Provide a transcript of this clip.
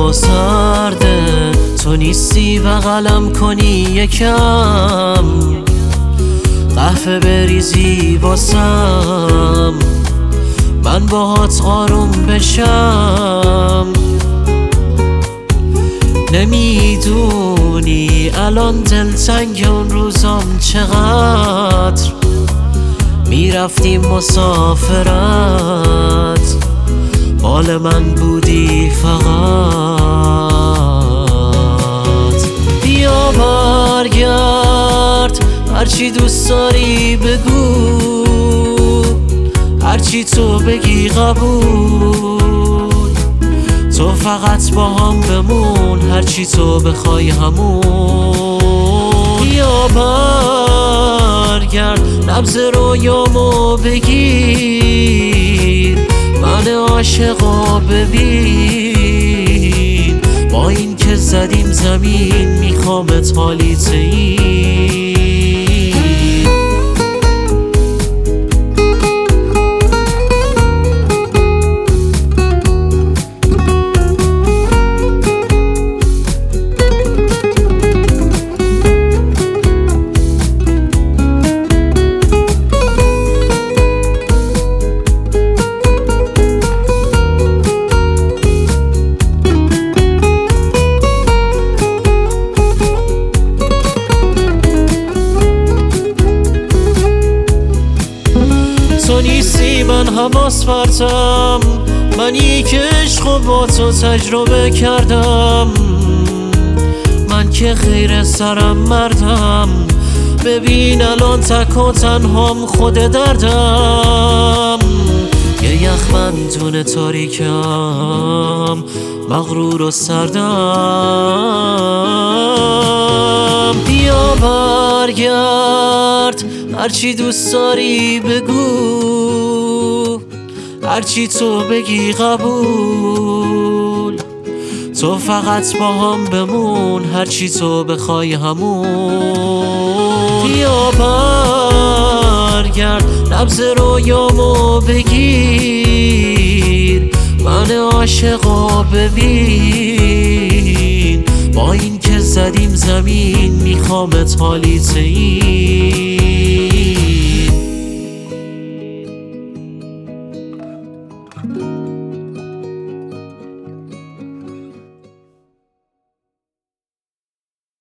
و سرده، تو نیستی بغلم کنی یکم، قهوه بریزی واسم، من باهات آروم بشم. نمیدونی الان دلتنگ اون روزام چقدر، میرفتیم مسافرت، مال من بودی فقط. بیا برگرد، هرچی دوست داری بگو، هرچی تو بگی قبول، تو فقط با هم بمون، هرچی تو بخوای همون. بیا برگرد، نبض رویامو بگیر، من عاشقو ببین، با این که زدیم زمین میخوامت حالیت این. تو نیستی من حواس پرتم، منی که عشقو با تو تجربه کردم، من که خیر سرم مردم، ببین الان تک و تنهام خود دردم. یه یخ من دونه تاریکم، مغرور و سردم. بیا برگرد، هرچی دوست داری بگو، هرچی تو بگی قبول، تو فقط با هم بمون، هرچی تو بخوای همون. بیا برگرد، نبض رویامو بگیر، من عاشقو ببین، با این که زدیم زمین میخوامت حالیت این.